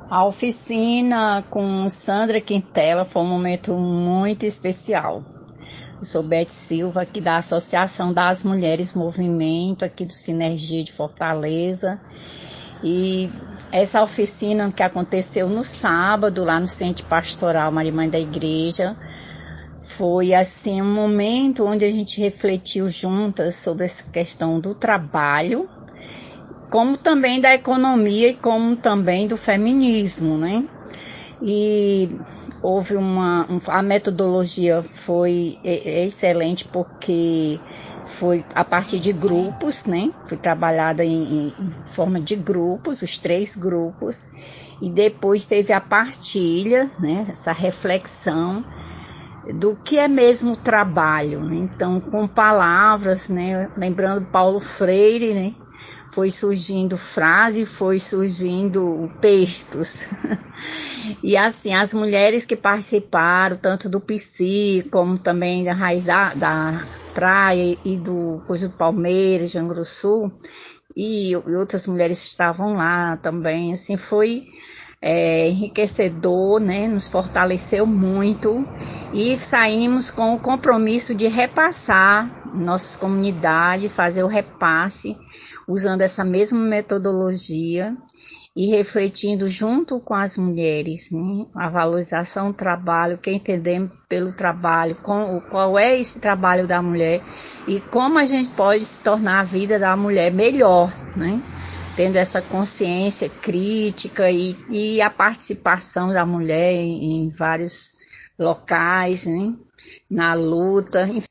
A oficina com Sandra Quintela foi um momento muito especial. Eu sou Beth Silva, aqui da Associação das Mulheres Movimento, aqui do Sinergia de Fortaleza. E essa oficina que aconteceu no sábado, lá no Centro Pastoral Maria Mãe da Igreja, foi assim um momento onde a gente refletiu juntas sobre essa questão do trabalho, como também da economia e como também do feminismo, né? E houve a metodologia foi excelente porque foi a partir de grupos, né? Foi trabalhada em forma de grupos, os 3 grupos, e depois teve a partilha, né? Essa reflexão do que é mesmo o trabalho, né? Então, com palavras, né? Lembrando Paulo Freire, né? Foi surgindo frase, foi surgindo textos. E assim, as mulheres que participaram, tanto do PC, como também da Raiz da Praia e do Coisa do Palmeiras, de Angra do Sul, e outras mulheres estavam lá também, assim, foi enriquecedor, né? Nos fortaleceu muito e saímos com o compromisso de repassar nossas comunidades, fazer o repasse usando essa mesma metodologia e refletindo junto com as mulheres, né? A valorização do trabalho, o que entendemos pelo trabalho, qual é esse trabalho da mulher e como a gente pode se tornar a vida da mulher melhor, né? Tendo essa consciência crítica e a participação da mulher em vários locais, né? Na luta, enfim.